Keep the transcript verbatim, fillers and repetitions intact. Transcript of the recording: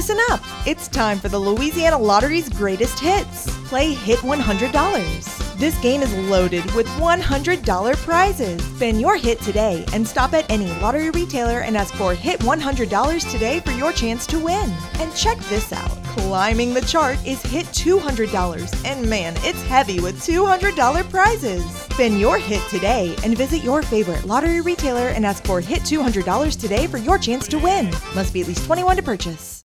Listen up. It's time for the Louisiana Lottery's greatest hits. Play Hit one hundred dollars. This game is loaded with one hundred dollars prizes. Spin your hit today and stop at any lottery retailer and ask for Hit one hundred dollars today for your chance to win. And check this out. Climbing the chart is Hit two hundred dollars. And man, it's heavy with two hundred dollars prizes. Spin your hit today and visit your favorite lottery retailer and ask for Hit two hundred dollars today for your chance to win. Must be at least twenty-one to purchase.